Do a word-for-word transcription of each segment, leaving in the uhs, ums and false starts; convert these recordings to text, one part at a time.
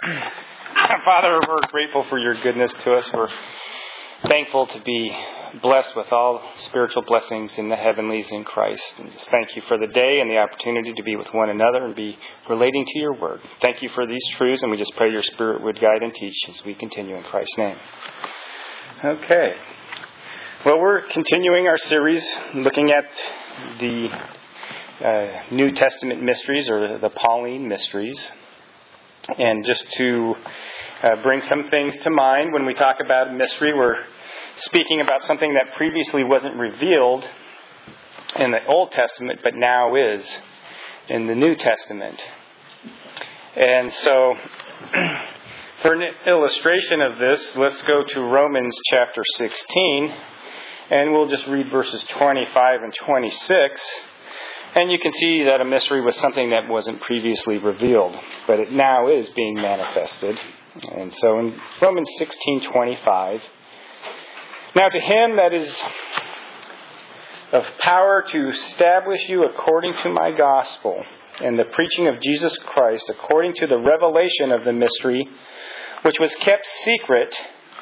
Father, we're grateful for your goodness to us. We're thankful to be blessed with all spiritual blessings in the heavenlies in Christ. And just thank you for the day and the opportunity to be with one another and be relating to your word. Thank you for these truths, and we just pray your Spirit would guide and teach as we continue in Christ's name. Okay. Well, we're continuing our series looking at the uh, New Testament mysteries, or the Pauline mysteries. And just to uh, bring some things to mind, when we talk about a mystery, we're speaking about something that previously wasn't revealed in the Old Testament, but now is in the New Testament. And so, for an illustration of this, let's go to Romans chapter sixteen, and we'll just read verses twenty-five and twenty-six. And you can see that a mystery was something that wasn't previously revealed, but it now is being manifested. And so in Romans sixteen twenty-five, now to him that is of power to establish you according to my gospel and the preaching of Jesus Christ, according to the revelation of the mystery, which was kept secret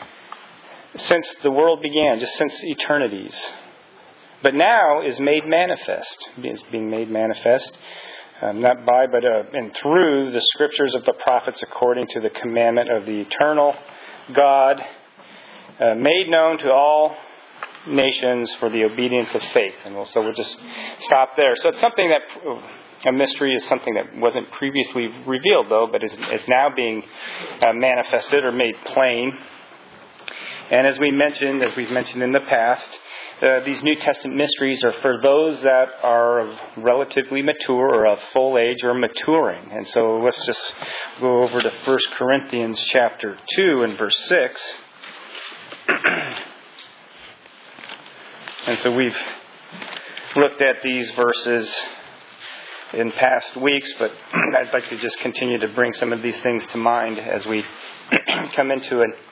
since the world began, just since eternities, but now is made manifest, is being made manifest, um, not by, but uh, and through the scriptures of the prophets, according to the commandment of the eternal God, uh, made known to all nations for the obedience of faith. And we'll, so we'll just stop there. So it's something that, a mystery is something that wasn't previously revealed, though, but is, is now being uh, manifested or made plain. And as we mentioned, as we've mentioned in the past, Uh, these New Testament mysteries are for those that are relatively mature or of full age or maturing. And so let's just go over to First Corinthians chapter two and verse six. And so we've looked at these verses in past weeks, but I'd like to just continue to bring some of these things to mind as we come into an,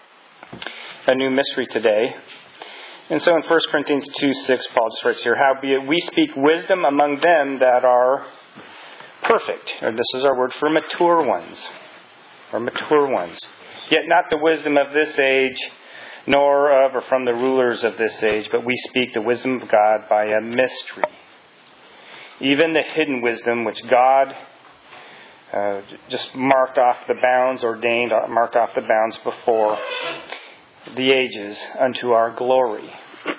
a new mystery today. And so in First Corinthians two six, Paul just writes here, howbeit we speak wisdom among them that are perfect. Or this is our word for mature ones. Or mature ones. Yet not the wisdom of this age, nor of or from the rulers of this age, but we speak the wisdom of God by a mystery. Even the hidden wisdom which God uh, just marked off the bounds, ordained, marked off the bounds before the ages unto our glory.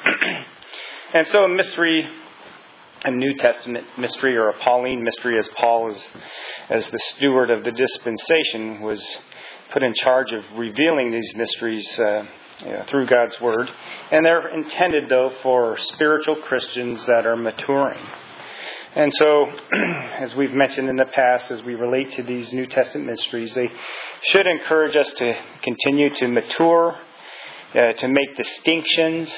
And so a mystery, a New Testament mystery, or a Pauline mystery, as Paul is, as the steward of the dispensation, was put in charge of revealing these mysteries uh, you know, through God's Word. And they're intended, though, for spiritual Christians that are maturing. And so, as we've mentioned in the past, as we relate to these New Testament mysteries, they should encourage us to continue to mature, Uh, to make distinctions,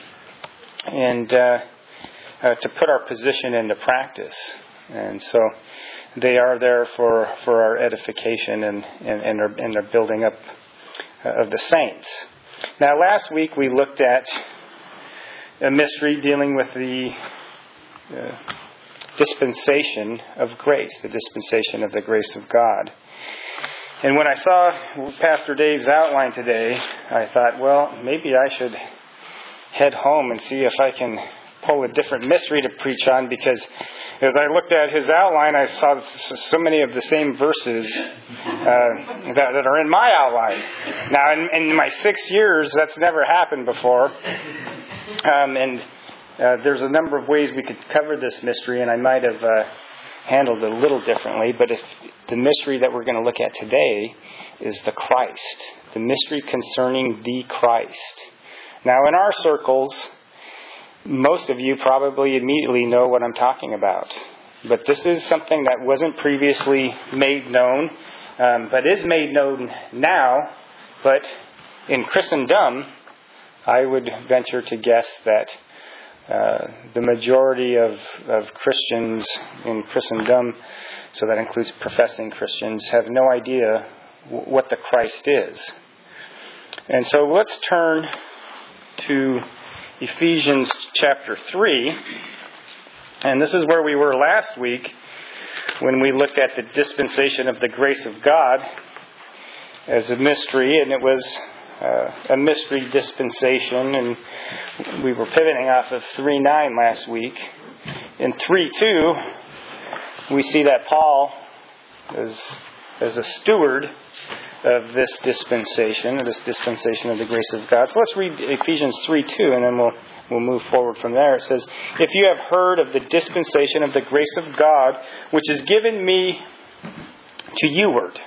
and uh, uh, to put our position into practice. And so they are there for, for our edification and, and, and, our, and our building up uh, of the saints. Now, last week we looked at a mystery dealing with the uh, dispensation of grace, the dispensation of the grace of God. And when I saw Pastor Dave's outline today, I thought, well, maybe I should head home and see if I can pull a different mystery to preach on, because as I looked at his outline, I saw so many of the same verses uh, that, that are in my outline. Now, in, in my six years, that's never happened before. Um, and uh, there's a number of ways we could cover this mystery, and I might have Uh, handled it a little differently, but if the mystery that we're going to look at today is the Christ, the mystery concerning the Christ. Now, in our circles, most of you probably immediately know what I'm talking about, but this is something that wasn't previously made known, um, but is made known now. But in Christendom, I would venture to guess that Uh, the majority of, of Christians in Christendom, so that includes professing Christians, have no idea w- what the Christ is. And so let's turn to Ephesians chapter three. And this is where we were last week when we looked at the dispensation of the grace of God as a mystery, and it was uh, a mystery dispensation, and we were pivoting off of three nine last week. In three two, we see that Paul is as a steward of this dispensation, this dispensation of the grace of God. So let's read Ephesians three two, and then we'll we'll move forward from there. It says, "If you have heard of the dispensation of the grace of God, which is given me to youward,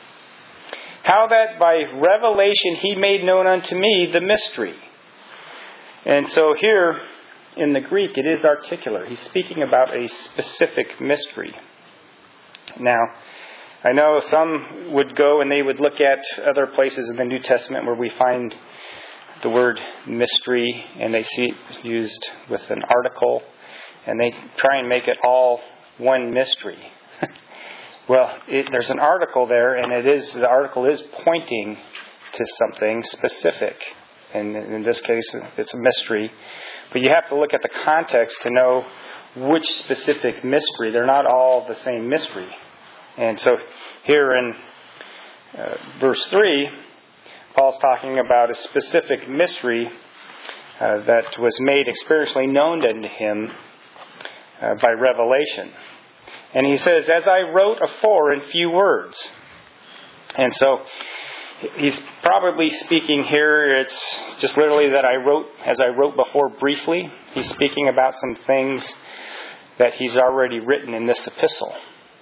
how that by revelation He made known unto me the mystery." And so here in the Greek, it is articular. He's speaking about a specific mystery. Now, I know some would go and they would look at other places in the New Testament where we find the word mystery, and they see it used with an article, and they try and make it all one mystery. Well, it, there's an article there, and it is the article is pointing to something specific. And in this case, it's a mystery. But you have to look at the context to know which specific mystery. They're not all the same mystery. And so here in uh, verse three, Paul's talking about a specific mystery uh, that was made experientially known unto him uh, by revelation. And he says, "As I wrote afore in few words." And so he's probably speaking here, it's just literally that I wrote, as I wrote before briefly. He's speaking about some things that he's already written in this epistle.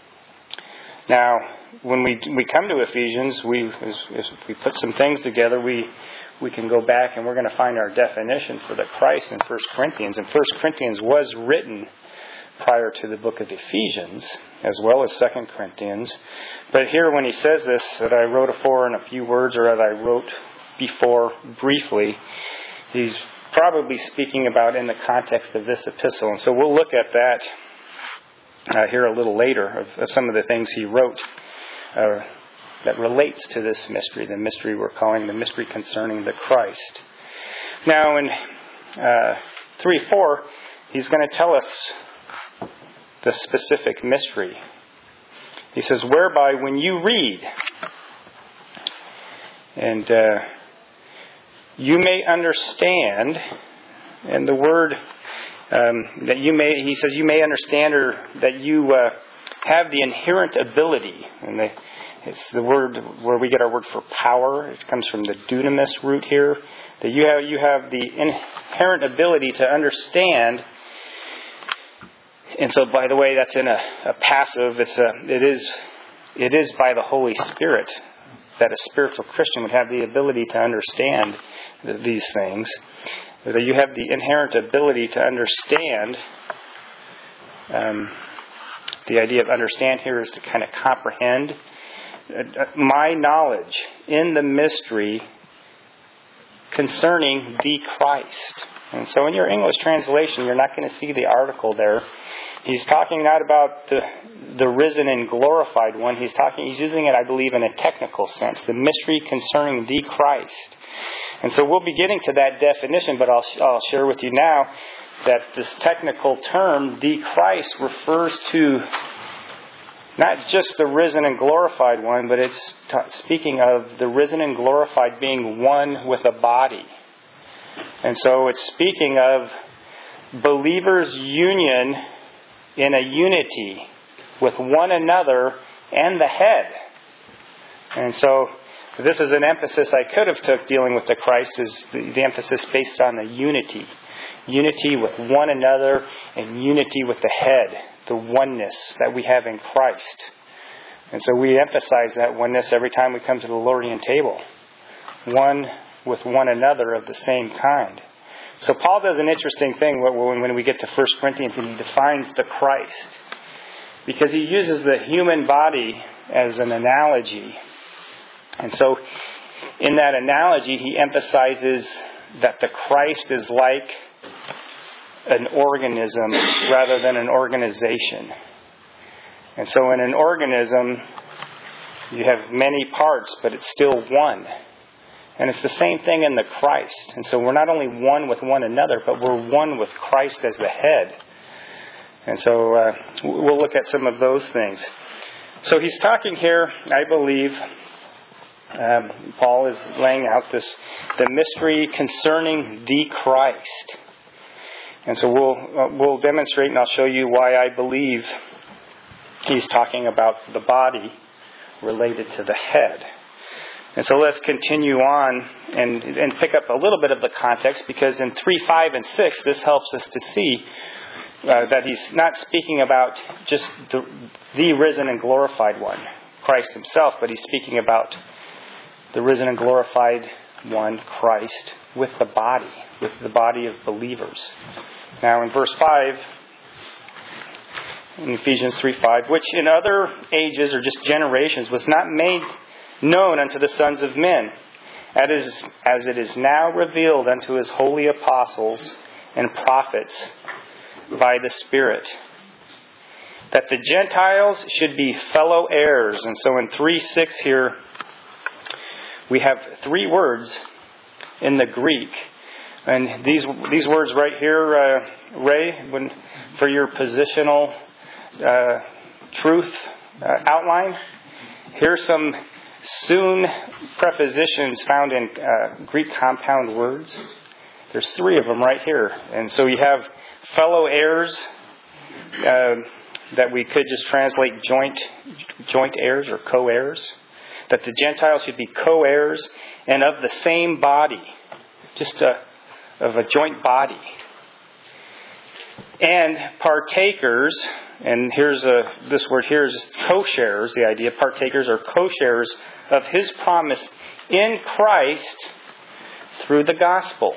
Now, when we we come to Ephesians, we as, as we put some things together, we we can go back and we're going to find our definition for the Christ in First Corinthians. And First Corinthians was written prior to the book of Ephesians, as well as Second Corinthians. But here when he says this, that I wrote afore in a few words, or that I wrote before briefly, he's probably speaking about in the context of this epistle. And so we'll look at that Uh, here a little later of, of some of the things he wrote uh, that relates to this mystery, the mystery we're calling the mystery concerning the Christ. Now in uh, three four, he's going to tell us the specific mystery. He says, "Whereby when you read, and uh, you may understand," and the word Um, that you may, he says, you may understand, or that you uh, have the inherent ability. And the, it's the word where we get our word for power. It comes from the dunamis root here. That you have you have the inherent ability to understand. And so, by the way, that's in a, a passive. It's a it is it is by the Holy Spirit that a spiritual Christian would have the ability to understand these things. That you have the inherent ability to understand. Um, the idea of understand here is to kind of comprehend. My knowledge in the mystery concerning the Christ. And so in your English translation, you're not going to see the article there. He's talking not about the the risen and glorified one. He's talking. He's using it, I believe, in a technical sense. The mystery concerning the Christ. And so we'll be getting to that definition, but I'll, I'll share with you now that this technical term, the Christ, refers to not just the risen and glorified one, but it's t- speaking of the risen and glorified being one with a body. And so it's speaking of believers' union in a unity with one another and the head. And so this is an emphasis I could have took dealing with the Christ, is the, the emphasis based on the unity. Unity with one another and unity with the head, the oneness that we have in Christ. And so we emphasize that oneness every time we come to the Lordian table. One with one another of the same kind. So Paul does an interesting thing when we get to First Corinthians, and he defines the Christ. Because he uses the human body as an analogy. And so, in that analogy, he emphasizes that the Christ is like an organism rather than an organization. And so, in an organism, you have many parts, but it's still one. And it's the same thing in the Christ. And so, we're not only one with one another, but we're one with Christ as the head. And so, uh, we'll look at some of those things. So, he's talking here, I believe, Um, Paul is laying out this the mystery concerning the Christ. And so we'll uh, we'll demonstrate, and I'll show you why I believe he's talking about the body related to the head. And so let's continue on and, and pick up a little bit of the context, because in three, five, and six, this helps us to see uh, that he's not speaking about just the, the risen and glorified one, Christ himself, but he's speaking about the risen and glorified one, Christ, with the body, with the body of believers. Now in verse five, in Ephesians three five, which in other ages or just generations was not made known unto the sons of men, as, as it is now revealed unto his holy apostles and prophets by the Spirit, that the Gentiles should be fellow heirs. And so in three six here, we have three words in the Greek. And these these words right here, uh, Ray, when, for your positional uh, truth uh, outline, here's some soon prepositions found in uh, Greek compound words. There's three of them right here. And so you have fellow heirs uh, that we could just translate joint joint heirs or co-heirs. That the Gentiles should be co-heirs and of the same body. Just a, of a joint body. And partakers, and here's a, this word here is co-sharers, the idea. Partakers are co-sharers of his promise in Christ through the gospel.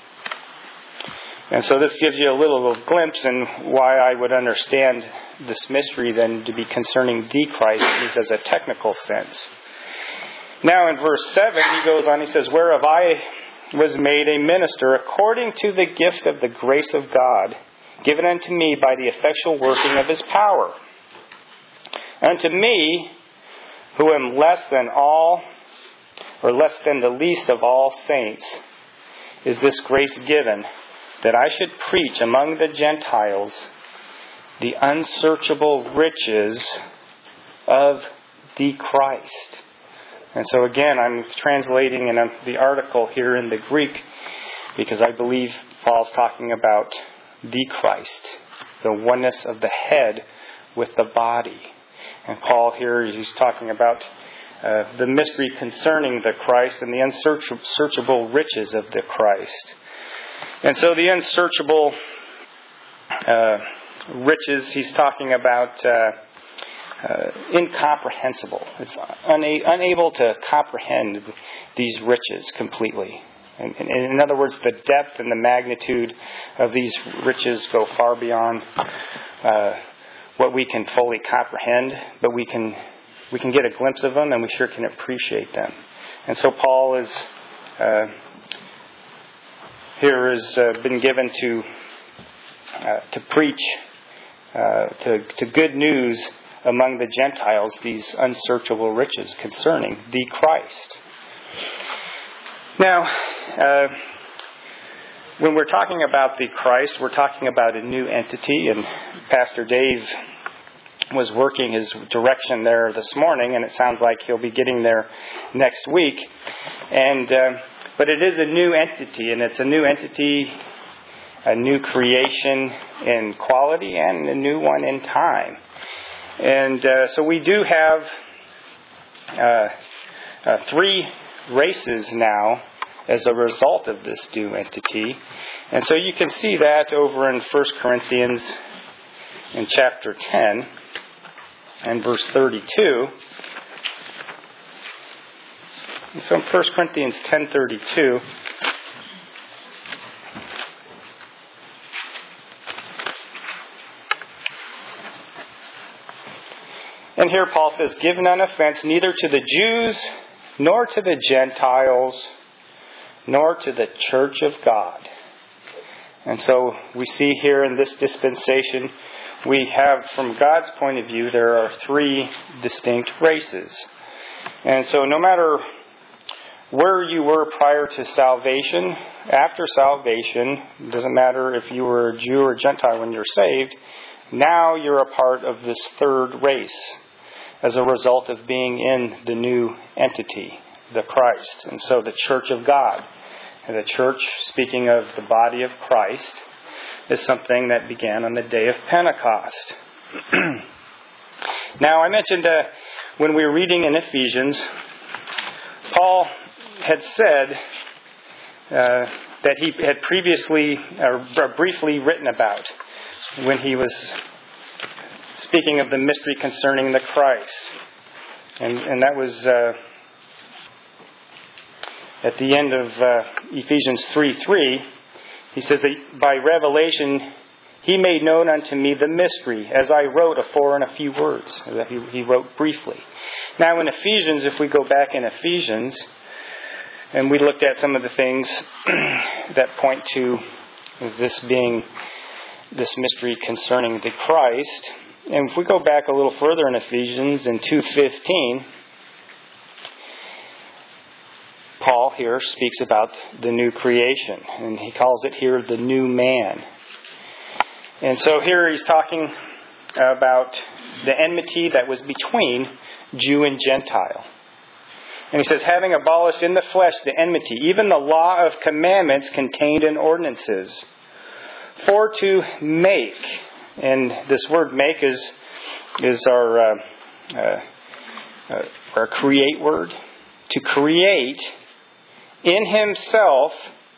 And so this gives you a little glimpse in why I would understand this mystery then to be concerning the Christ, at least as a technical sense. Now in verse seven, he goes on, he says, whereof I was made a minister according to the gift of the grace of God, given unto me by the effectual working of his power. Unto me, who am less than all, or less than the least of all saints, is this grace given, that I should preach among the Gentiles the unsearchable riches of the Christ. And so again, I'm translating in a, the article here in the Greek because I believe Paul's talking about the Christ, the oneness of the head with the body. And Paul here, he's talking about uh, the mystery concerning the Christ and the unsearchable riches of the Christ. And so the unsearchable uh, riches, he's talking about uh, uh, incomprehensible. It's una- unable to comprehend these riches completely. And, and in other words, the depth and the magnitude of these riches go far beyond uh, what we can fully comprehend, but we can we can get a glimpse of them, and we sure can appreciate them. And so Paul is uh, here has uh, been given to uh, to preach uh, to to good news among the Gentiles these unsearchable riches concerning the Christ. Now, uh, when we're talking about the Christ, we're talking about a new entity, and Pastor Dave was working his direction there this morning, and it sounds like he'll be getting there next week. And uh, but it is a new entity, and it's a new entity, a new creation in quality, and a new one in time. And uh, so we do have uh, uh, three races now as a result of this new entity. And so you can see that over in First Corinthians in chapter ten and verse thirty-two. And so in First Corinthians ten thirty-two, and here Paul says, "Give none offense neither to the Jews, nor to the Gentiles, nor to the church of God." And so we see here in this dispensation, we have, from God's point of view, there are three distinct races. And so no matter where you were prior to salvation, after salvation, it doesn't matter if you were a Jew or Gentile when you're saved, now you're a part of this third race as a result of being in the new entity. the Christ. And so the church of God, and the church, speaking of the body of Christ, is something that began on the day of Pentecost. Now, I mentioned uh, when we were reading in Ephesians, Paul had said uh, that he had previously, or briefly written about when he was speaking of the mystery concerning the Christ. And, and that was uh, at the end of uh, Ephesians three three. He says that by revelation he made known unto me the mystery, as I wrote afore in a few words. That he, he wrote briefly. Now in Ephesians, if we go back in Ephesians, and we looked at some of the things that point to this being this mystery concerning the Christ. And if we go back a little further in Ephesians, in two fifteen, Paul here speaks about the new creation. And he calls it here the new man. And so here he's talking about the enmity that was between Jew and Gentile. And he says, having abolished in the flesh the enmity, even the law of commandments contained in ordinances, for to make, and this word make is is our uh, uh, uh, our create word, to create in himself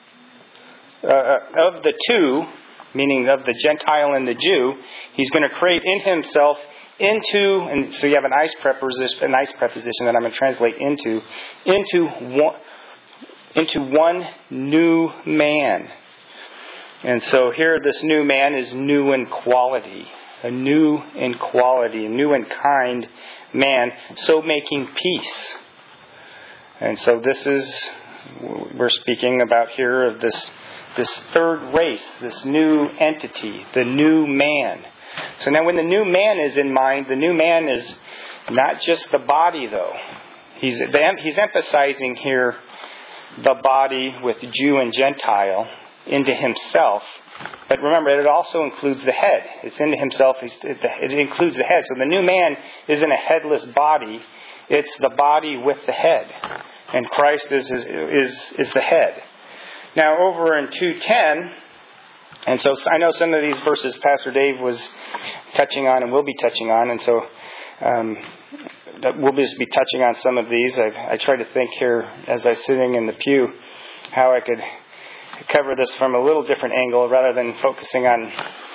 uh, of the two, meaning of the Gentile and the Jew, he's going to create in himself into, and so you have an ice preposition, an ice preposition that I'm going to translate into, into one, into one new man. And so here, this new man is new in quality, a new in quality, a new in kind man, so making peace. And so this is, we're speaking about here of this this third race, this new entity, the new man. So now when the new man is in mind, the new man is not just the body though. He's he's emphasizing here the body with Jew and Gentile into himself. But remember, it also includes the head. It's into himself. It includes the head. So the new man isn't a headless body. It's the body with the head. And Christ is is is, is the head. Now over in two ten, and so I know some of these verses Pastor Dave was touching on and will be touching on, and so um, we'll just be touching on some of these. I, I try to think here as I'm sitting in the pew how I could cover this from a little different angle rather than focusing on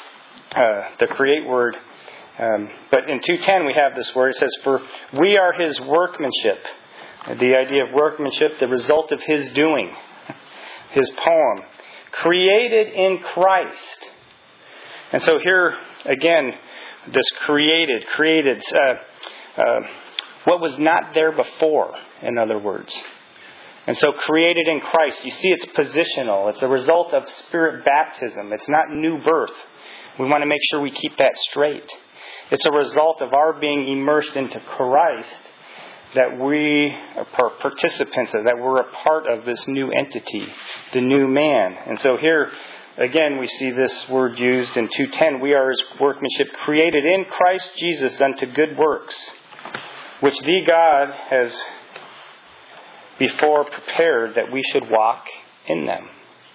uh, the create word. Um, but in two ten we have this word. It says, for we are his workmanship. The idea of workmanship, the result of his doing. His poem. Created in Christ. And so here, again, this created, created, uh, uh, what was not there before, in other words. And so created in Christ, you see it's positional. It's a result of spirit baptism. It's not new birth. We want to make sure we keep that straight. It's a result of our being immersed into Christ, that we are participants of, that we're a part of this new entity, the new man. And so here, again, we see this word used in two ten. We are his workmanship, created in Christ Jesus unto good works, which the God has before prepared that we should walk in them.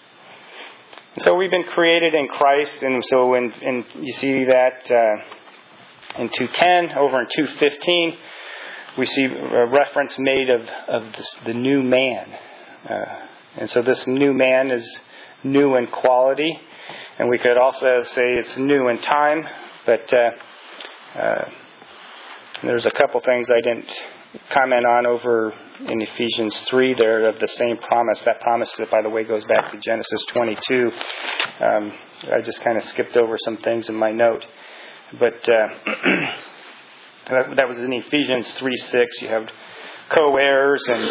And so we've been created in Christ, and so when and you see that uh, in two ten, over in two fifteen, we see a reference made of, of this, the new man. Uh, and so this new man is new in quality. And we could also say it's new in time. But uh, uh, there's a couple things I didn't comment on over in Ephesians three there of the same promise. That promise, that, by the way, goes back to Genesis twenty-two. Um, I just kind of skipped over some things in my note. But Uh, that was in Ephesians three six. You have co-heirs and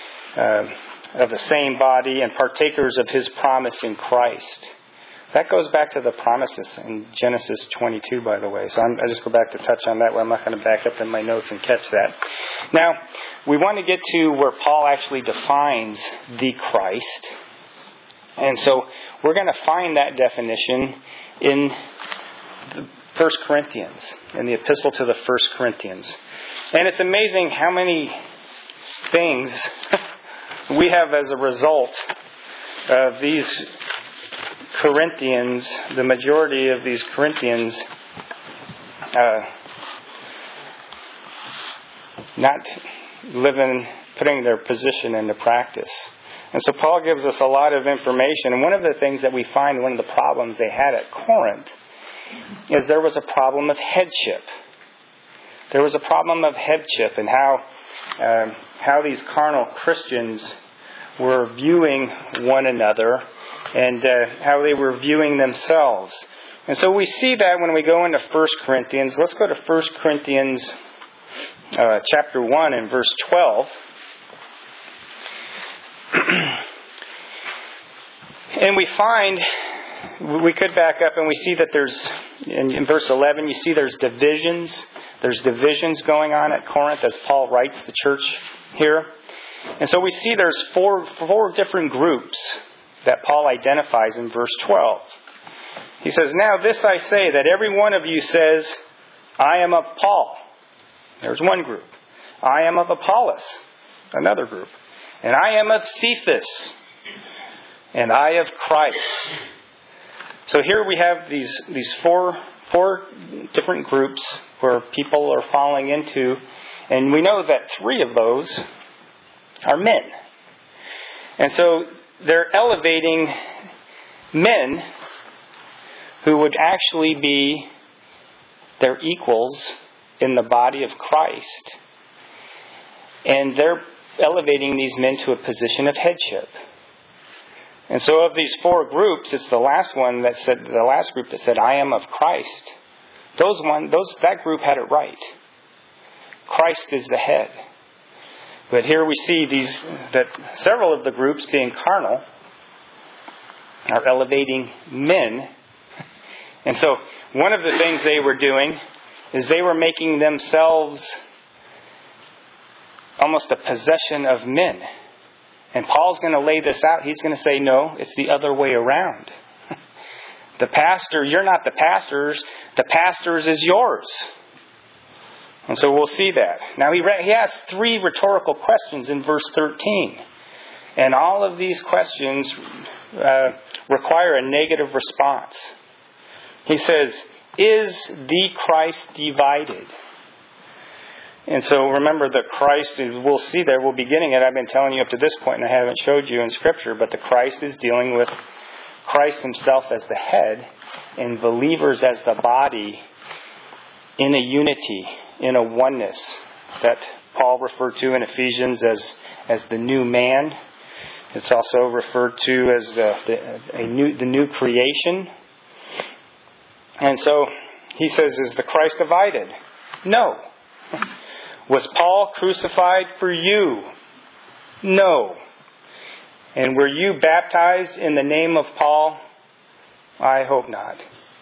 uh, of the same body and partakers of his promise in Christ. That goes back to the promises in Genesis twenty-two, by the way. So I'm, I just go back to touch on that. Well, I'm not going to back up in my notes and catch that. Now, we want to get to where Paul actually defines the Christ. And so we're going to find that definition in the First Corinthians, in the epistle to the First Corinthians. And it's amazing how many things we have as a result of these Corinthians, the majority of these Corinthians, uh, not living, putting their position into practice. And so Paul gives us a lot of information. And one of the things that we find, one of the problems they had at Corinth, is there was a problem of headship. There was a problem of headship and how uh, how these carnal Christians were viewing one another and uh, how they were viewing themselves. And so we see that when we go into First Corinthians. Let's go to First Corinthians uh, chapter one and verse twelve. And we find, we could back up and we see that there's, in, in verse eleven, you see there's divisions. There's divisions going on at Corinth as Paul writes the church here. And so we see there's four, four different groups that Paul identifies in verse twelve. He says, "Now this I say, that every one of you says, I am of Paul." There's one group. "I am of Apollos." Another group. "And I am of Cephas." "And I of Christ." So here we have these these four four different groups where people are falling into, and we know that three of those are men. And so they're elevating men who would actually be their equals in the body of Christ. And they're elevating these men to a position of headship. And so of these four groups, it's the last one that said, the last group that said, "I am of Christ." Those one, those that group had it right. Christ is the head. But here we see these that several of the groups, being carnal, are elevating men. And so one of the things they were doing is they were making themselves almost a possession of men. And Paul's going to lay this out. He's going to say, no, it's the other way around. The pastor, you're not the pastor's. The pastor's is yours. And so we'll see that. Now he, re- he asks three rhetorical questions in verse thirteen. And all of these questions uh, require a negative response. He says, "Is the Christ divided?" And so remember that Christ, we'll see there, we'll be getting it. I've been telling you up to this point and I haven't showed you in Scripture, but the Christ is dealing with Christ himself as the head and believers as the body in a unity, in a oneness that Paul referred to in Ephesians as, as the new man. It's also referred to as the, the, a new, the new creation. And so he says, is the Christ divided? No. Was Paul crucified for you? No. And were you baptized in the name of Paul? I hope not.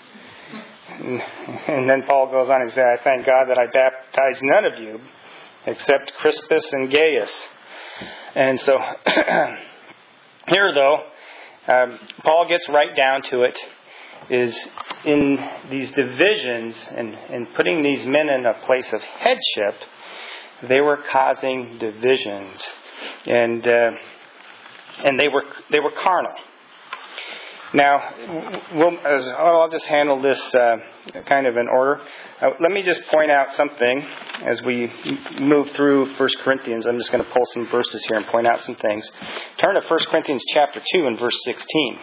And then Paul goes on and says, "I thank God that I baptized none of you except Crispus and Gaius." And so here though, um, Paul gets right down to it, is in these divisions and, and putting these men in a place of headship, they were causing divisions. And uh, and they were they were carnal. Now, we'll, as, I'll just handle this uh, kind of in order. Uh, let me just point out something as we move through First Corinthians. I'm just going to pull some verses here and point out some things. Turn to First Corinthians chapter two and verse sixteen.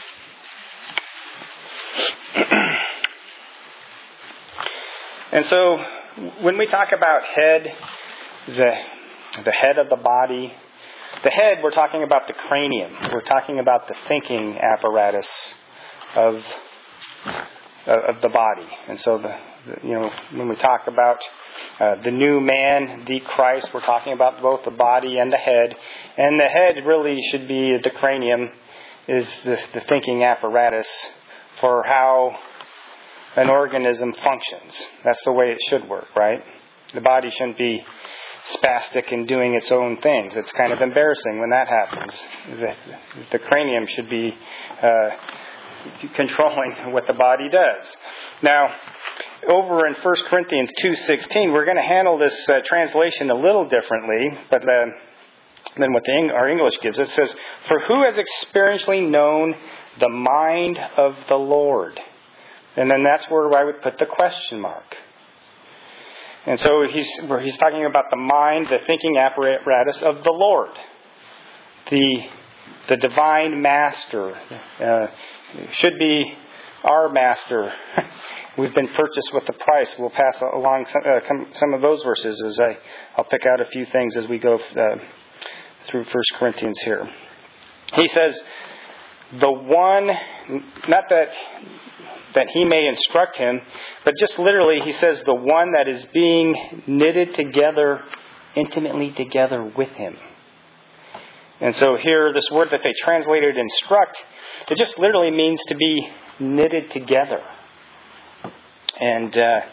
And so, when we talk about head, the the head of the body, the head, we're talking about the cranium. We're talking about the thinking apparatus of of the body. And so, the, the you know, when we talk about uh, the new man, the Christ, we're talking about both the body and the head. And the head really should be the cranium, is the, the thinking apparatus for how an organism functions. That's the way it should work, right? The body shouldn't be spastic and doing its own things. It's kind of embarrassing when that happens. The, the cranium should be uh, controlling what the body does. Now, over in First Corinthians two sixteen, we're going to handle this uh, translation a little differently, but uh, than what the, our English gives. It says, "For who has experientially known the mind of the Lord?" And then that's where I would put the question mark. And so he's where he's talking about the mind, the thinking apparatus of the Lord, the the divine master. Uh, should be our master. We've been purchased with the price. We'll pass along some, uh, some of those verses as I I'll pick out a few things as we go uh, through First Corinthians here. He says, "The one," not that. that he may instruct him, but just literally he says the one that is being knitted together, intimately together with him. And so here, this word that they translated instruct, it just literally means to be knitted together. And uh,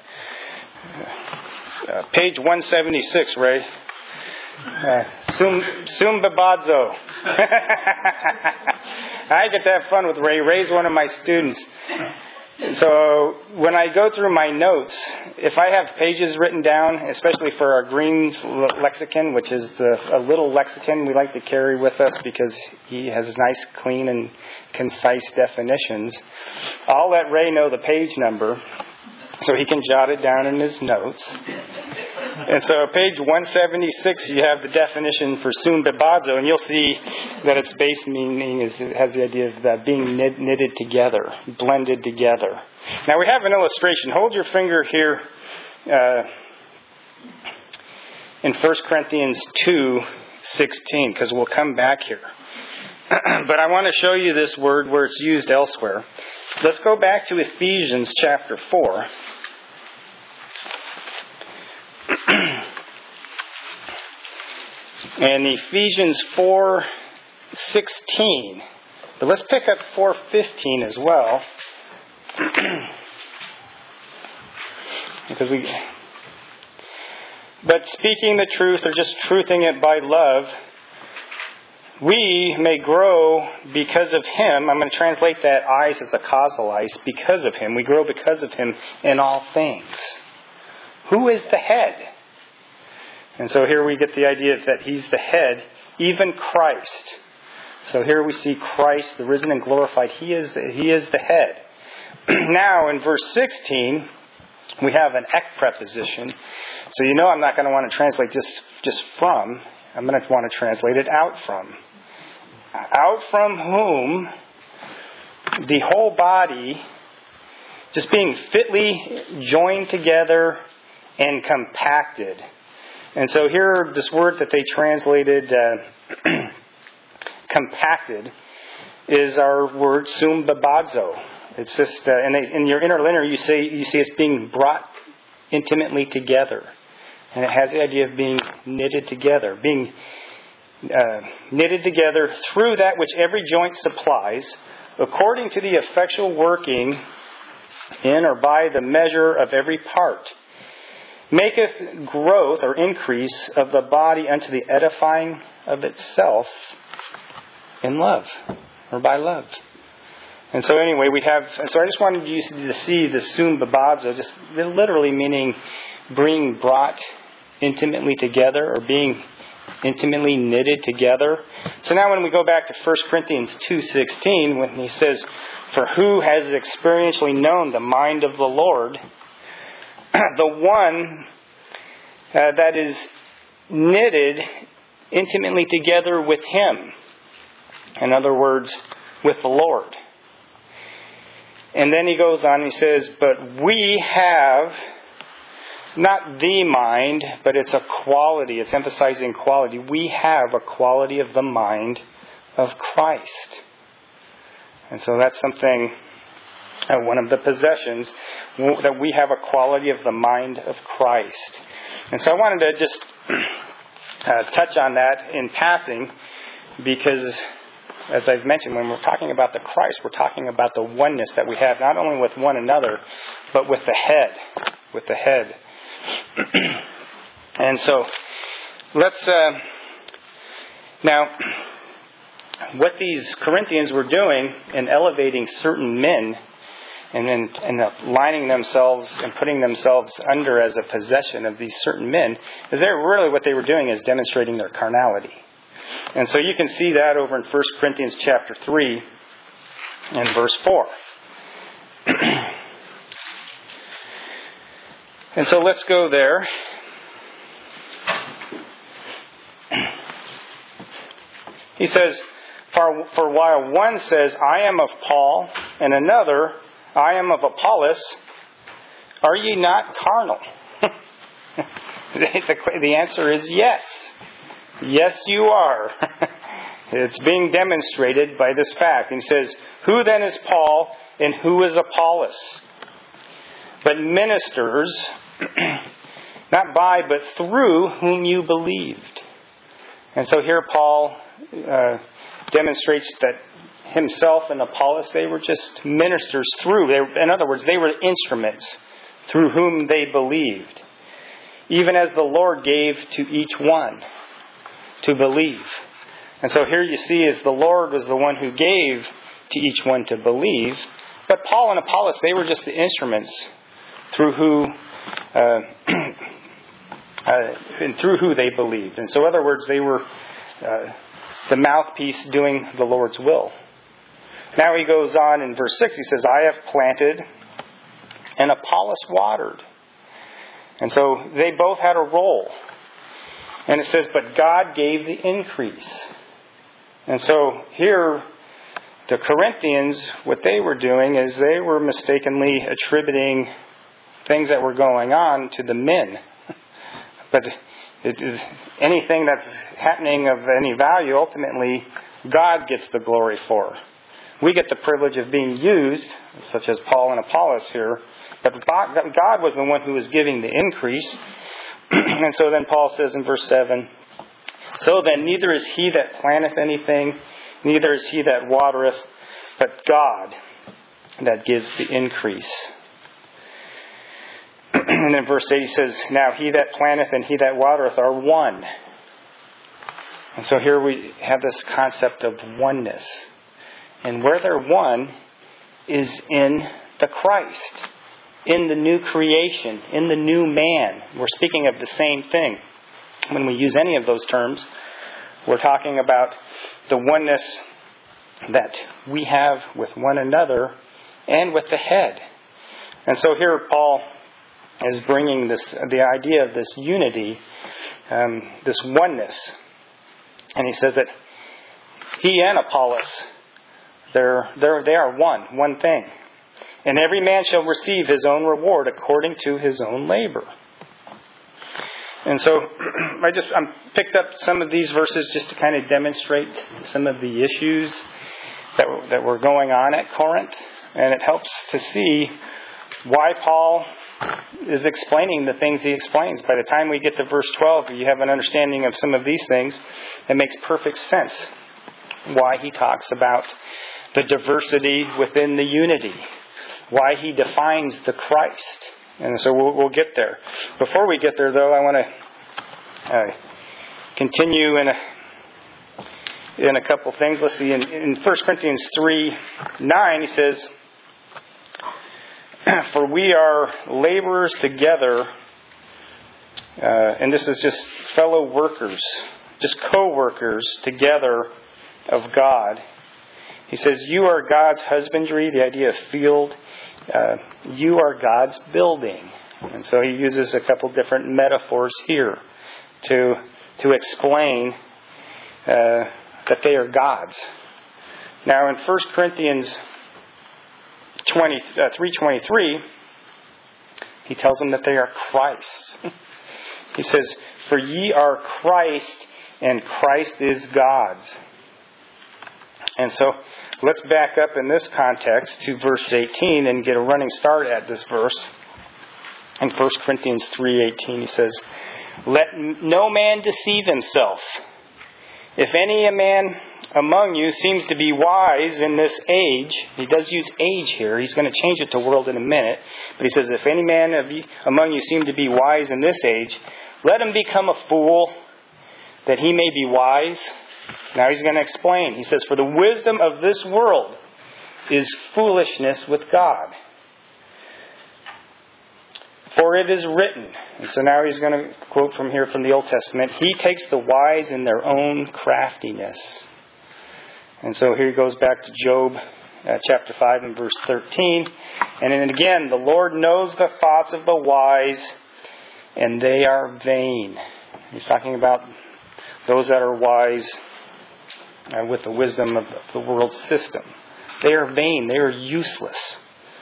uh, page one seventy-six, Ray. Uh, sum, sum babazo. I get to have fun with Ray. Ray's one of my students. So when I go through my notes, if I have pages written down, especially for our Green's lexicon, which is the, a little lexicon we like to carry with us because he has nice, clean, and concise definitions, I'll let Ray know the page number so he can jot it down in his notes. And so page one seventy-six, you have the definition for sum bibazo, and you'll see that its base meaning is it has the idea of uh, being knit, knitted together, blended together. Now we have an illustration. Hold your finger here uh, in First Corinthians two sixteen, because we'll come back here. But I want to show you this word where it's used elsewhere. Let's go back to Ephesians chapter four. And Ephesians four sixteen. But let's pick up four fifteen as well. because we But speaking the truth, or just truthing it by love, we may grow because of Him. I'm going to translate that eyes as a causal ice. Because of Him. We grow because of Him in all things. Who is the head? And so here we get the idea that He's the head, even Christ. So here we see Christ, the risen and glorified. He is, he is the head. Now in verse sixteen, we have an ek preposition. So you know I'm not going to want to translate just, just from. I'm going to want to translate it out from. Out from whom the whole body, just being fitly joined together and compacted. And so here, this word that they translated uh, compacted is our word sum babazo. It's just uh, and they, in your interlinear you say you see it's being brought intimately together, and it has the idea of being knitted together, being uh, knitted together through that which every joint supplies, according to the effectual working in or by the measure of every part. Maketh growth or increase of the body unto the edifying of itself in love, or by love. And so anyway, we have, and so I just wanted you to see the sum babazo, just literally meaning being brought intimately together, or being intimately knitted together. So now when we go back to First Corinthians two sixteen, when he says, "For who has experientially known the mind of the Lord?" The one uh, that is knitted intimately together with Him. In other words, with the Lord. And then he goes on and he says, "But we have not the mind, but it's a quality." It's emphasizing quality. We have a quality of the mind of Christ. And so that's something... Uh, one of the possessions, that we have a quality of the mind of Christ. And so I wanted to just uh, touch on that in passing, because as I've mentioned, when we're talking about the Christ, we're talking about the oneness that we have, not only with one another, but with the head, with the head. And so let's uh, now, what these Corinthians were doing in elevating certain men and then and aligning themselves and putting themselves under as a possession of these certain men, is that really what they were doing is demonstrating their carnality. And so you can see that over in First Corinthians chapter three and verse four. And so let's go there. He says, for, for while one says, I am of Paul, and another, I am of Apollos, are ye not carnal? the, the answer is yes. Yes, you are. It's being demonstrated by this fact. And he says, who then is Paul, and who is Apollos? But ministers, not by, but through whom you believed. And so here Paul uh, demonstrates that himself and Apollos, they were just ministers through. They, in other words, they were instruments through whom they believed. Even as the Lord gave to each one to believe. And so here you see is the Lord was the one who gave to each one to believe. But Paul and Apollos, they were just the instruments through who uh, uh, and through who they believed. And so, in other words, they were uh, the mouthpiece doing the Lord's will. Now he goes on in verse six. He says, "I have planted, and Apollos watered." And so they both had a role. And it says, "But God gave the increase." And so here, the Corinthians, what they were doing is they were mistakenly attributing things that were going on to the men. But it is anything that's happening of any value, ultimately, God gets the glory for. We get the privilege of being used, such as Paul and Apollos here. But God was the one who was giving the increase. And so then Paul says in verse seven, "So then neither is he that planteth anything, neither is he that watereth, but God that gives the increase." And in verse eight he says, "Now he that planteth and he that watereth are one." And so here we have this concept of oneness. And where they're one is in the Christ, in the new creation, in the new man. We're speaking of the same thing. When we use any of those terms, we're talking about the oneness that we have with one another and with the head. And so here Paul is bringing this, the idea of this unity, um, this oneness. And he says that he and Apollos, they're, they're, they are one, one thing. And every man shall receive his own reward according to his own labor. And so I just I picked up some of these verses just to kind of demonstrate some of the issues that were, that were going on at Corinth. And it helps to see why Paul is explaining the things he explains. By the time we get to verse twelve, you have an understanding of some of these things. It makes perfect sense why he talks about the diversity within the unity. Why he defines the Christ. And so we'll, we'll get there. Before we get there, though, I want to uh, continue in a, in a couple things. Let's see. In, in First Corinthians three nine, he says, "For we are laborers together," uh, and this is just fellow workers, just co-workers together of God. He says, "You are God's husbandry," the idea of field. Uh, you are God's building. And so he uses a couple different metaphors here to to explain uh, that they are God's. Now in First Corinthians three twenty-three, he tells them that they are Christ's. He says, "For ye are Christ, and Christ is God's." And so let's back up in this context to verse eighteen and get a running start at this verse. In First Corinthians three eighteen, he says, "Let no man deceive himself. If any a man among you seems to be wise in this age," he does use age here. He's going to change it to world in a minute. But he says, "If any man of you, among you seem to be wise in this age, let him become a fool, that he may be wise." Now he's going to explain. He says, "For the wisdom of this world is foolishness with God. For it is written, and so now he's going to quote from here from the Old Testament, He takes the wise in their own craftiness. And so here he goes back to Job uh, chapter five and verse thirteen. And then again, the Lord knows the thoughts of the wise, and they are vain. He's talking about those that are wise uh, with the wisdom of the world system. They are vain. They are useless.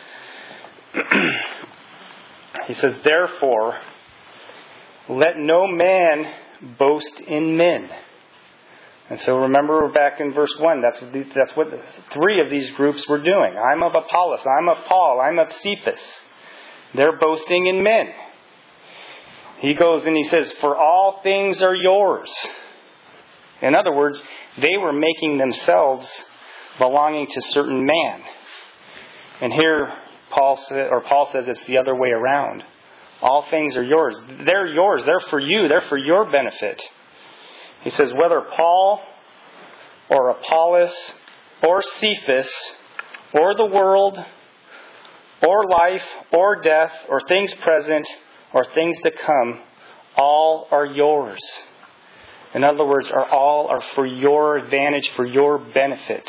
He says, therefore, let no man boast in men. And so remember, we're back in verse one. That's what, the, that's what the three of these groups were doing. I'm of Apollos. I'm of Paul. I'm of Cephas. They're boasting in men. He goes and he says, for all things are yours. In other words, they were making themselves belonging to certain man. And here Paul says, or Paul says it's the other way around. All things are yours. They're yours. They're for you. They're for your benefit. He says, whether Paul or Apollos or Cephas or the world or life or death or things present or things to come, all are yours. In other words, are all are for your advantage, for your benefit.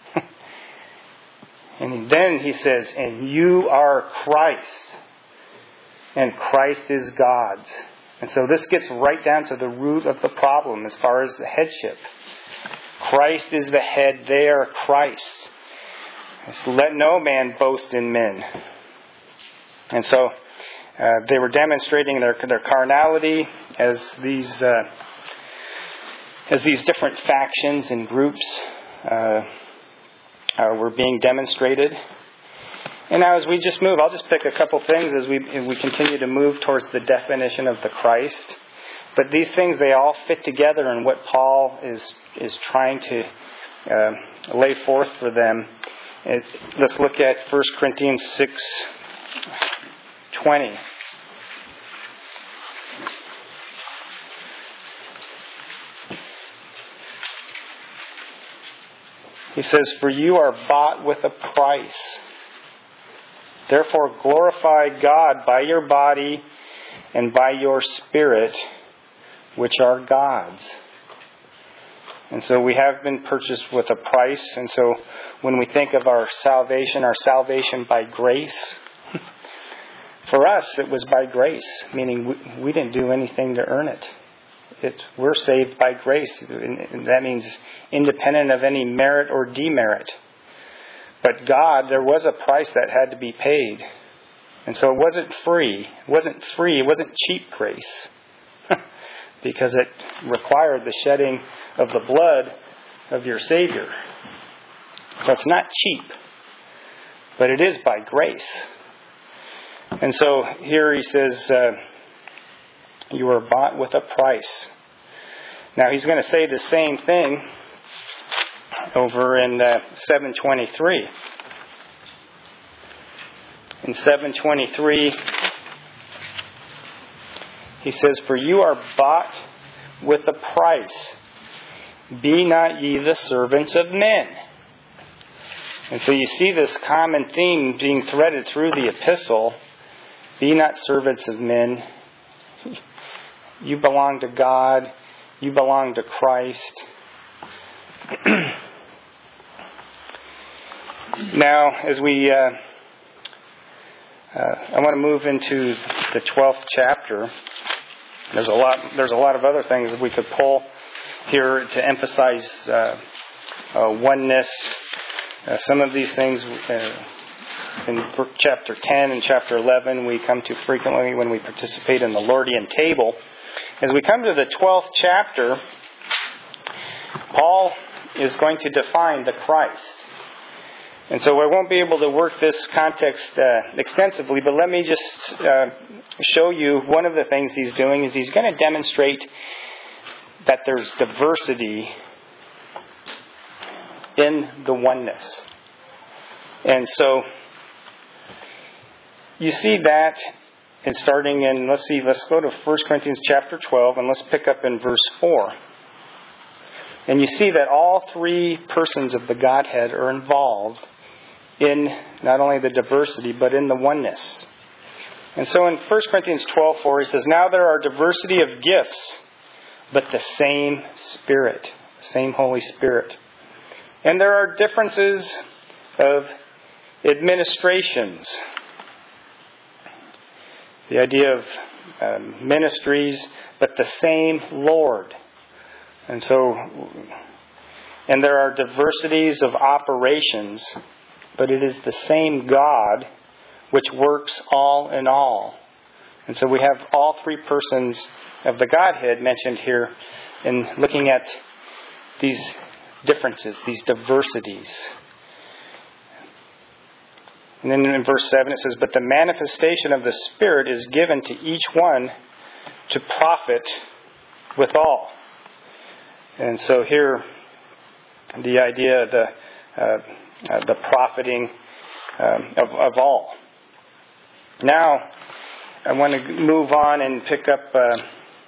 And then he says, and you are Christ, and Christ is God's. And so this gets right down to the root of the problem as far as the headship. Christ is the head, they are Christ. So let no man boast in men. And so uh, they were demonstrating their their carnality as these uh, as these different factions and groups uh, uh, were being demonstrated. And now as we just move, I'll just pick a couple things as we as we continue to move towards the definition of the Christ. But these things, they all fit together in what Paul is is trying to uh, lay forth for them. It, let's look at First Corinthians six twenty. He says, for you are bought with a price. Therefore glorify God by your body and by your spirit, which are God's. And so we have been purchased with a price. And so when we think of our salvation, our salvation by grace, for us it was by grace, meaning we, we didn't do anything to earn it. It, we're saved by grace. And that means independent of any merit or demerit. But God, there was a price that had to be paid. And so it wasn't free. It wasn't free. It wasn't cheap grace. Because it required the shedding of the blood of your Savior. So it's not cheap. But it is by grace. And so here he says, uh, you are bought with a price. Now he's going to say the same thing over in uh, seven twenty-three. In seven twenty-three, he says, for you are bought with a price. Be not ye the servants of men. And so you see this common theme being threaded through the epistle. Be not servants of men. You belong to God. You belong to Christ. Now, as we, uh, uh, I want to move into the twelfth chapter. There's a lot. There's a lot of other things that we could pull here to emphasize uh, uh, oneness. Uh, some of these things uh, in chapter ten and chapter eleven we come to frequently when we participate in the Lordian table. As we come to the twelfth chapter, Paul is going to define the Christ. And so I won't be able to work this context uh, extensively, but let me just uh, show you one of the things he's doing is he's going to demonstrate that there's diversity in the oneness. And so you see that and starting in, let's see, let's go to First Corinthians chapter twelve and let's pick up in verse four. And you see that all three persons of the Godhead are involved in not only the diversity, but in the oneness. And so in First Corinthians twelve four, he says, "Now there are diversity of gifts, but the same Spirit, same Holy Spirit. And there are differences of administrations." The idea of um, ministries, but the same Lord. And so, and there are diversities of operations, but it is the same God which works all in all. And so we have all three persons of the Godhead mentioned here in looking at these differences, these diversities. And then in verse seven it says, "But the manifestation of the Spirit is given to each one to profit withal." And so here, the idea of the, uh, uh, the profiting um, of, of all. Now, I want to move on and pick up uh,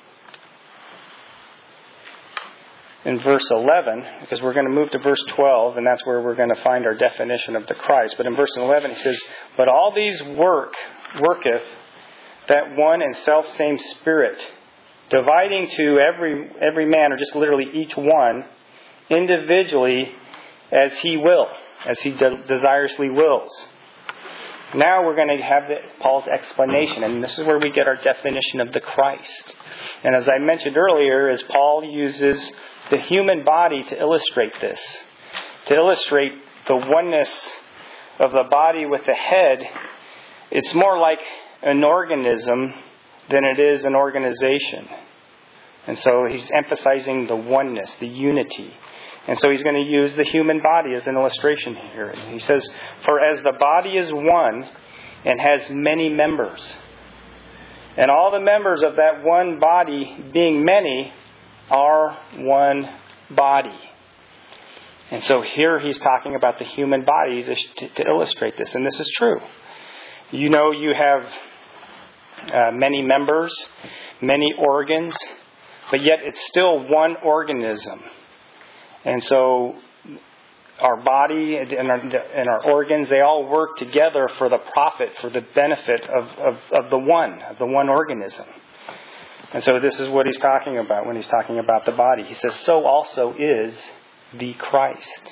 in verse eleven, because we're going to move to verse twelve, and that's where we're going to find our definition of the Christ. But in verse eleven, he says, "But all these work worketh that one and self same Spirit, dividing to every every man," or just literally each one, "individually as he will, as he de- desirously wills." Now we're going to have the, Paul's explanation, and this is where we get our definition of the Christ. And as I mentioned earlier, as Paul uses the human body to illustrate this, to illustrate the oneness of the body with the head, it's more like an organism than it is an organization. And so he's emphasizing the oneness, the unity. And so he's going to use the human body as an illustration here. And he says, "For as the body is one and has many members, and all the members of that one body, being many, are one body." And so here he's talking about the human body to, to, to illustrate this. And this is true. You know, you have uh, many members, many organs, but yet it's still one organism. And so our body and our, and our organs, they all work together for the profit, for the benefit of, of, of the one, of the one organism. And so this is what he's talking about when he's talking about the body. He says, "So also is the Christ."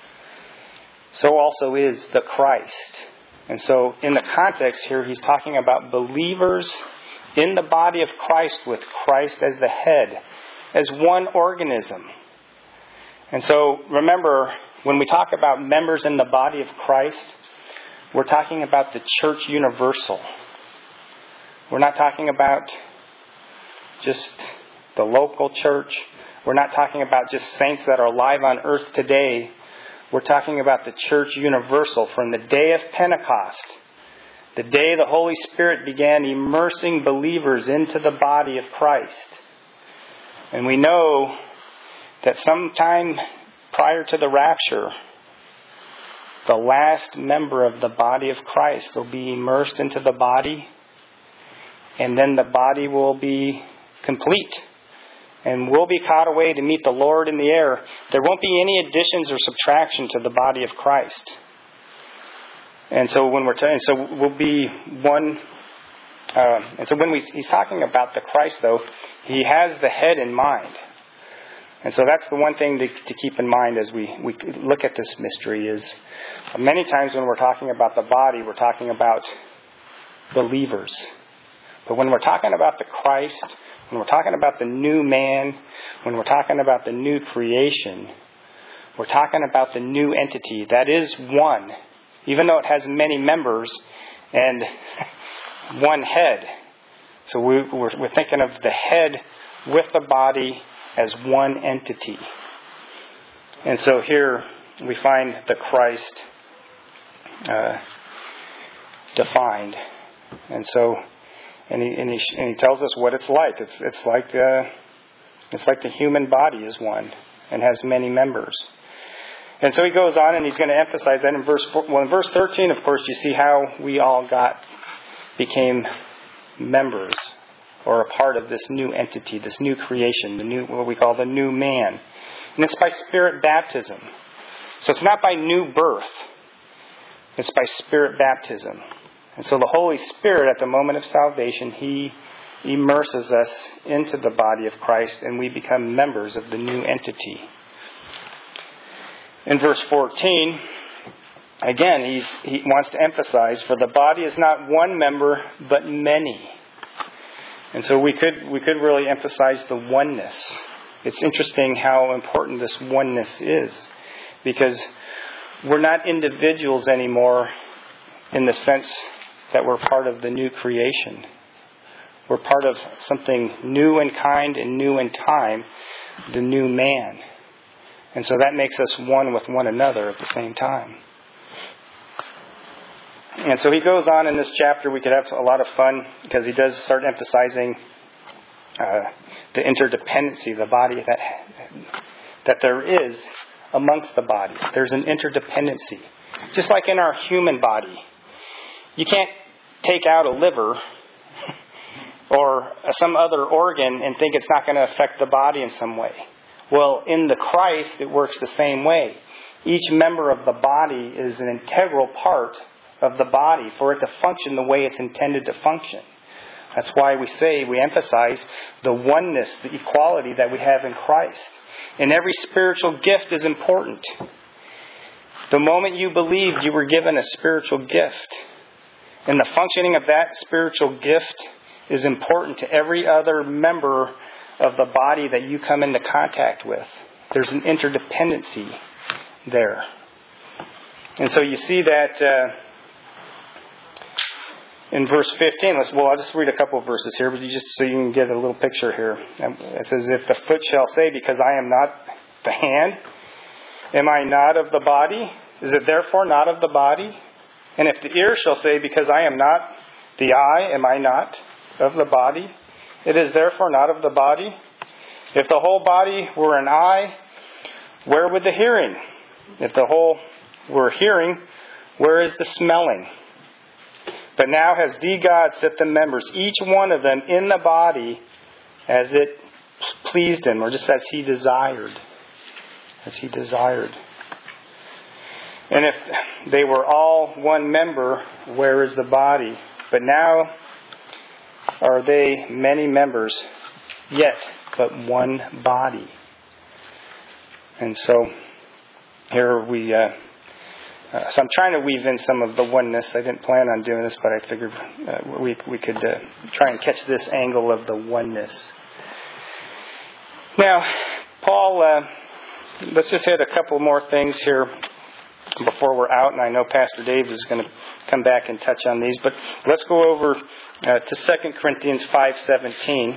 So also is the Christ. And so in the context here, he's talking about believers in the body of Christ with Christ as the head, as one organism. And so remember, when we talk about members in the body of Christ, we're talking about the church universal. We're not talking about just the local church. We're not talking about just saints that are alive on earth today. We're talking about the church universal from the day of Pentecost, the day the Holy Spirit began immersing believers into the body of Christ. And we know that sometime prior to the rapture, the last member of the body of Christ will be immersed into the body, and then the body will be complete, and we'll be caught away to meet the Lord in the air. There won't be any additions or subtraction to the body of Christ. And so when we're t- and so we'll be one. Uh, and so when we, he's talking about the Christ, though, he has the head in mind. And so that's the one thing to, to keep in mind as we, we look at this mystery is many times when we're talking about the body, we're talking about believers. But when we're talking about the Christ, when we're talking about the new man, when we're talking about the new creation, we're talking about the new entity that is one, even though it has many members and one head. So we, we're, we're thinking of the head with the body as one entity. And so here we find the Christ uh, defined. And so, and he, and, he, and he tells us what it's like. It's it's like uh, it's like the human body is one and has many members. And so he goes on and he's going to emphasize that in verse four, well, in verse thirteen, of course, you see how we all got became members, or a part of this new entity, this new creation, the new, what we call the new man. And it's by Spirit baptism. So it's not by new birth. It's by Spirit baptism. And so the Holy Spirit, at the moment of salvation, He immerses us into the body of Christ, and we become members of the new entity. In verse fourteen, again, he's, he wants to emphasize, for the body is not one member, but many. And so we could we could really emphasize the oneness. It's interesting how important this oneness is, because we're not individuals anymore in the sense that we're part of the new creation. We're part of something new in kind and new in time, the new man. And so that makes us one with one another at the same time. And so he goes on in this chapter. We could have a lot of fun because he does start emphasizing uh, the interdependency of the body, that, that there is amongst the body. There's an interdependency. Just like in our human body. You can't take out a liver or some other organ and think it's not going to affect the body in some way. Well, in the Christ, it works the same way. Each member of the body is an integral part of the body for it to function the way it's intended to function. That's why we say, we emphasize the oneness, the equality that we have in Christ. And every spiritual gift is important. The moment you believed, you were given a spiritual gift. And the functioning of that spiritual gift is important to every other member of the body that you come into contact with. There's an interdependency there. And so you see that uh, in verse fifteen. Let's, well, I'll just read a couple of verses here, but you just so you can get a little picture here. It says, if the foot shall say, because I am not the hand, am I not of the body? Is it therefore not of the body? And if the ear shall say, because I am not the eye, am I not of the body? It is therefore not of the body. If the whole body were an eye, where would the hearing? If the whole were hearing, where is the smelling? But now has thee God set the members, each one of them in the body, as it pleased him, or just as he desired. As he desired. And if they were all one member, where is the body? But now are they many members, yet but one body. And so here we, uh, uh, so I'm trying to weave in some of the oneness. I didn't plan on doing this, but I figured uh, we we could uh, try and catch this angle of the oneness. Now, Paul, uh, let's just hit a couple more things here before we're out, and I know Pastor Dave is going to come back and touch on these, but let's go over uh, to Second Corinthians five seventeen.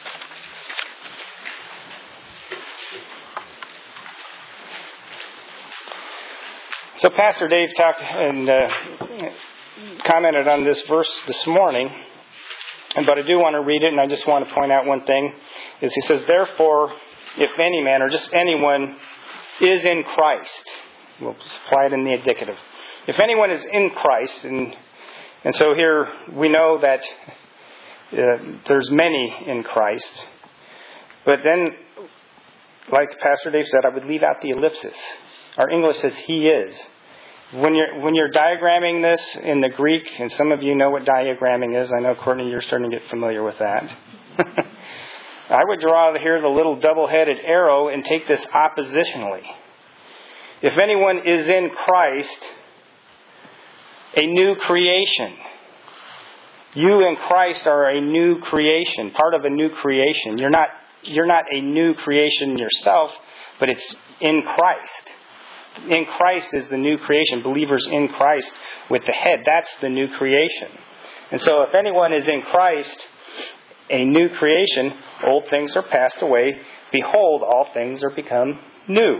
So Pastor Dave talked and uh, commented on this verse this morning, but I do want to read it, and I just want to point out one thing, is he says, therefore, if any man, or just anyone, is in Christ. We'll apply it in the indicative. If anyone is in Christ, and and so here we know that uh, there's many in Christ, but then, like Pastor Dave said, I would leave out the ellipsis. Our English says he is. When you're when you're diagramming this in the Greek, and some of you know what diagramming is. I know, Courtney, you're starting to get familiar with that. I would draw here the little double-headed arrow and take this oppositionally. If anyone is in Christ, a new creation. You in Christ are a new creation, part of a new creation. You're not you're not a new creation yourself, but it's in Christ. In Christ is the new creation. Believers in Christ with the head. That's the new creation. And so if anyone is in Christ, a new creation, old things are passed away. Behold, all things are become new.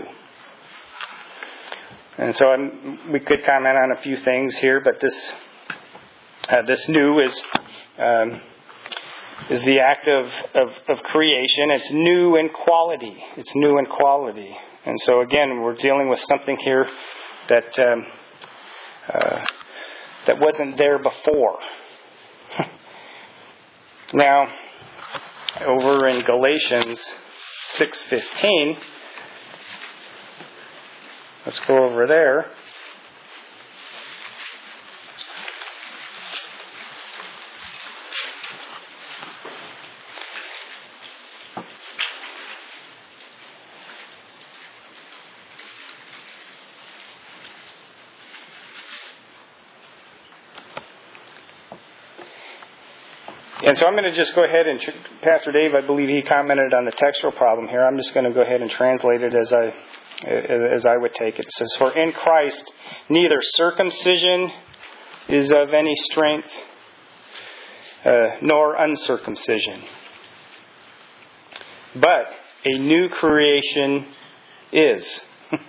And so I'm, we could comment on a few things here, but this uh, this new is um, is the act of, of, of creation. It's new in quality. It's new in quality. And so again, we're dealing with something here that um, uh, that wasn't there before. Now, over in Galatians six fifteen, let's go over there. And so I'm going to just go ahead and, Pastor Dave, I believe he commented on the textual problem here. I'm just going to go ahead and translate it as I as I would take it. It says, "For in Christ neither circumcision is of any strength, uh, nor uncircumcision. But a new creation is."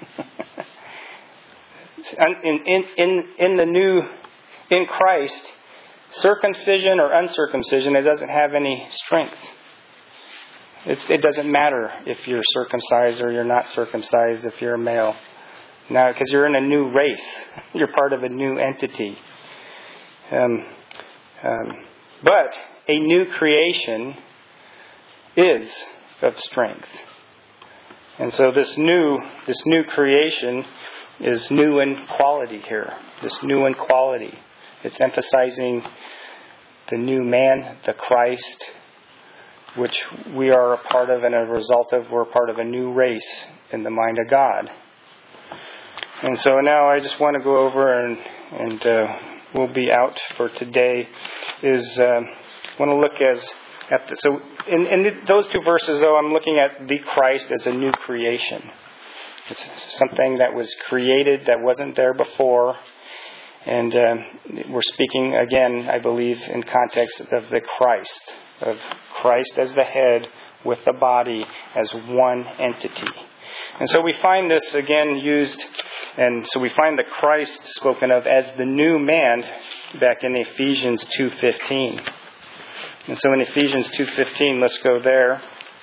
in, in, in, in the new, in Christ, circumcision or uncircumcision, it doesn't have any strength. It's, it doesn't matter if you're circumcised or you're not circumcised, if you're a male. Now, because you're in a new race. You're part of a new entity. Um, um, but a new creation is of strength. And so this new, this new creation is new in quality here. This new in quality. It's emphasizing the new man, the Christ, which we are a part of, and a result of, we're part of a new race in the mind of God. And so now I just want to go over, and and uh, we'll be out for today, is uh, I want to look as at the, so in, in those two verses, though, I'm looking at the Christ as a new creation. It's something that was created that wasn't there before. And uh, we're speaking, again, I believe, in context of the Christ, of Christ as the head with the body as one entity. And so we find this, again, used, and so we find the Christ spoken of as the new man back in Ephesians two fifteen. And so in Ephesians two fifteen, let's go there.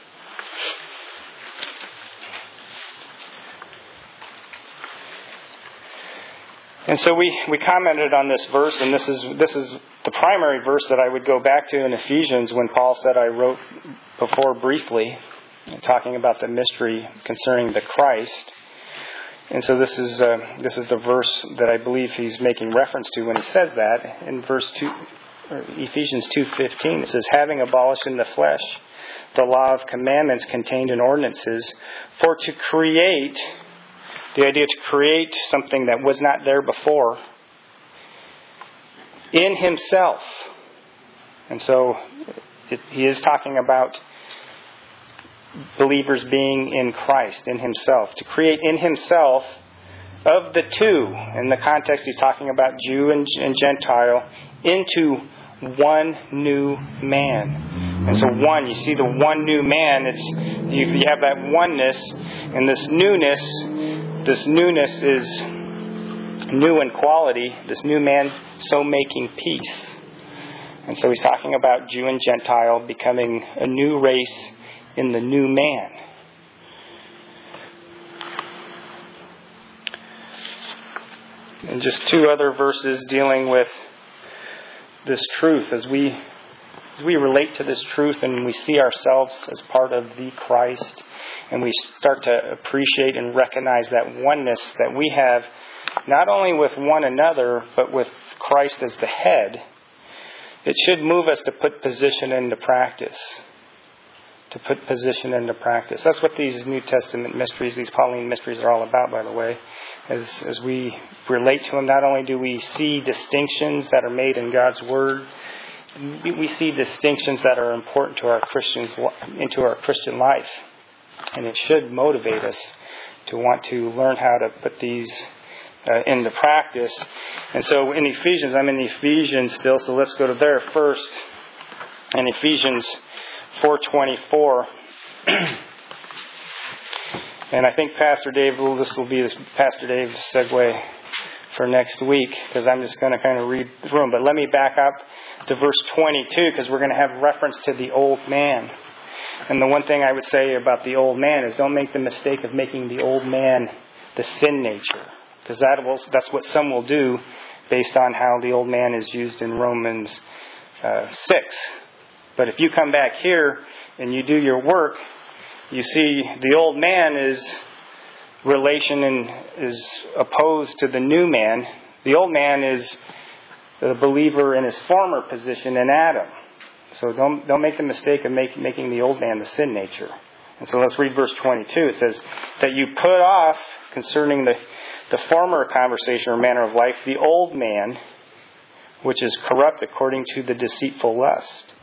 And so we, we commented on this verse, and this is this is the primary verse that I would go back to in Ephesians when Paul said, I wrote before briefly, talking about the mystery concerning the Christ. And so this is uh, this is the verse that I believe he's making reference to when he says that. In verse two, or Ephesians two fifteen, it says, having abolished in the flesh the law of commandments contained in ordinances, for to create... The idea to create something that was not there before in himself. And so it, he is talking about believers being in Christ, in himself. To create in himself of the two, in the context he's talking about Jew and, and Gentile, into one new man. And so one, you see the one new man, it's you, you have that oneness, and this newness. This newness is new in quality. This new man so making peace. And so he's talking about Jew and Gentile becoming a new race in the new man. And just two other verses dealing with this truth as we as we relate to this truth and we see ourselves as part of the Christ. And we start to appreciate and recognize that oneness that we have, not only with one another, but with Christ as the head. It should move us to put position into practice. To put position into practice. That's what these New Testament mysteries, these Pauline mysteries are all about, by the way. As, as we relate to them, not only do we see distinctions that are made in God's Word, we see distinctions that are important to our Christians, into our Christian life. And it should motivate us to want to learn how to put these uh, into practice. And so in Ephesians, I'm in Ephesians still, so let's go to there first. In Ephesians four twenty-four. And I think Pastor Dave, well, this will be this Pastor Dave's segue for next week, because I'm just going to kind of read through them. But let me back up to verse twenty-two, because we're going to have reference to the old man. And the one thing I would say about the old man is don't make the mistake of making the old man the sin nature. Because that will, that's what some will do based on how the old man is used in Romans uh, six. But if you come back here and you do your work, you see the old man is relation and is opposed to the new man. The old man is the believer in his former position in Adam. So don't don't make the mistake of make, making the old man the sin nature. And so let's read verse twenty-two. It says, that you put off, concerning the, the former conversation or manner of life, the old man, which is corrupt according to the deceitful lust,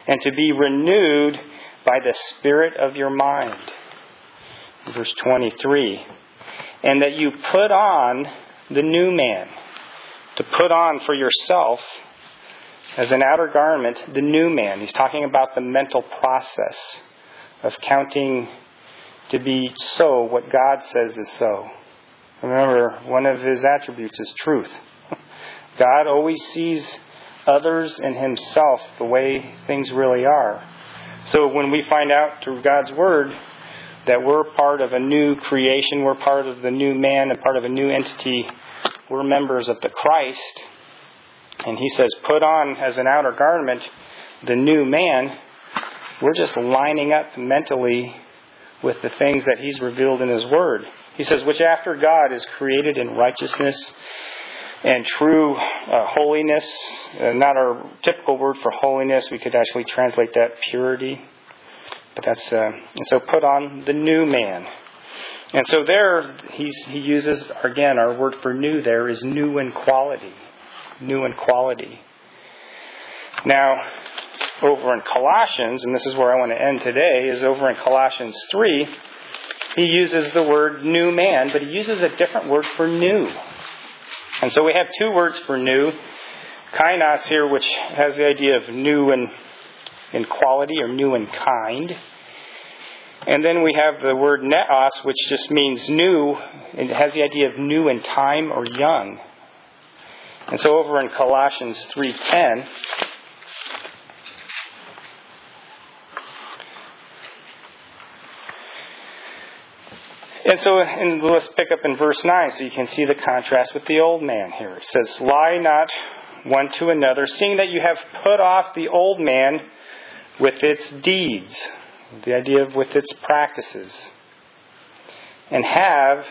and to be renewed by the spirit of your mind. Verse twenty-three. And that you put on the new man. To put on for yourself, as an outer garment, the new man. He's talking about the mental process of counting to be so what God says is so. Remember, one of His attributes is truth. God always sees others and Himself the way things really are. So when we find out through God's Word that we're part of a new creation, we're part of the new man, and part of a new entity, we're members of the Christ, and He says, put on as an outer garment the new man, we're just lining up mentally with the things that He's revealed in His Word. He says, which after God is created in righteousness and true uh, holiness. Uh, not our typical word for holiness. We could actually translate that purity. But that's uh, and so put on the new man. And so there he's, he uses, again, our word for new there is new in quality. New in quality. Now, over in Colossians, and this is where I want to end today, is over in Colossians three, he uses the word new man, but he uses a different word for new. And so we have two words for new. Kainos here, which has the idea of new in, in quality or new in kind. And then we have the word neos, which just means new. It has the idea of new in time or young. And so over in Colossians three ten, and so and let's pick up in verse nine so you can see the contrast with the old man here. It says, lie not one to another, seeing that you have put off the old man with its deeds. The idea of with its practices. And have,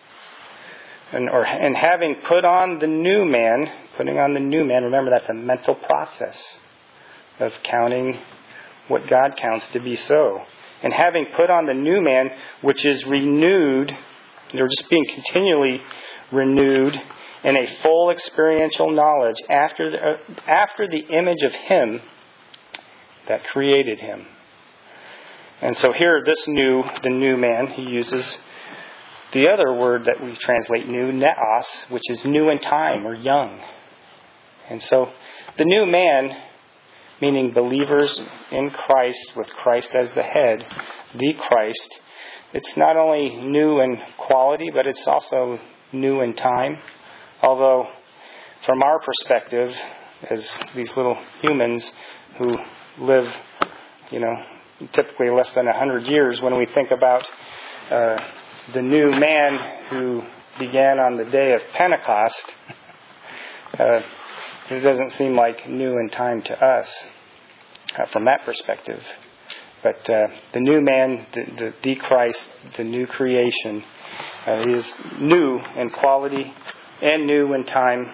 and, or, and having put on the new man, putting on the new man, remember that's a mental process of counting what God counts to be so. And having put on the new man, which is renewed, they're just being continually renewed in a full experiential knowledge after the, uh, after the image of Him that created him. And so here, this new, the new man, he uses the other word that we translate new, neos, which is new in time or young. And so the new man, meaning believers in Christ with Christ as the head, the Christ, it's not only new in quality, but it's also new in time. Although, from our perspective, as these little humans who live, you know, typically less than a hundred years, when we think about uh, the new man who began on the day of Pentecost, uh, it doesn't seem like new in time to us uh, from that perspective. But uh, the new man, the, the, the Christ, the new creation, uh, is new in quality and new in time.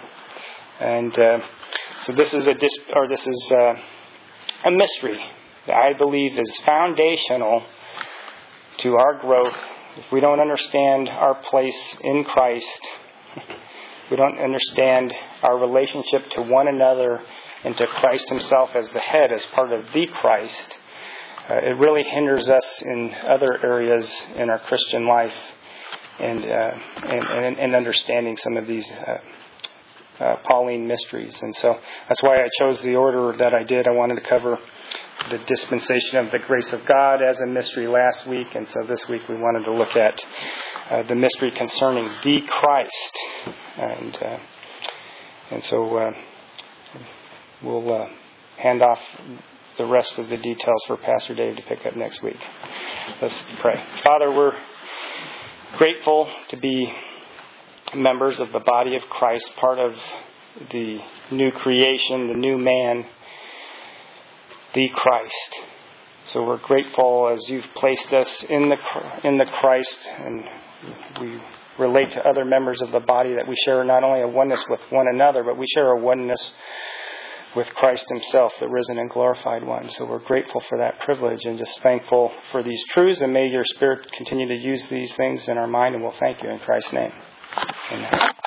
And uh, so this is a dis- or this is uh, a mystery that I believe is foundational to our growth. If we don't understand our place in Christ, we don't understand our relationship to one another and to Christ Himself as the head, as part of the Christ, uh, it really hinders us in other areas in our Christian life and uh, and, and, and understanding some of these uh, uh, Pauline mysteries. And so that's why I chose the order that I did. I wanted to cover the dispensation of the grace of God as a mystery last week, and so this week we wanted to look at uh, the mystery concerning the Christ, and uh, and so uh, we'll uh, hand off the rest of the details for Pastor Dave to pick up next week. Let's pray. Father, we're grateful to be members of the body of Christ, part of the new creation, the new man, the Christ. So we're grateful as you've placed us in the in the Christ, and we relate to other members of the body that we share not only a oneness with one another, but we share a oneness with Christ Himself, the risen and glorified one. So we're grateful for that privilege and just thankful for these truths, and may your Spirit continue to use these things in our mind, and we'll thank you in Christ's name. Amen.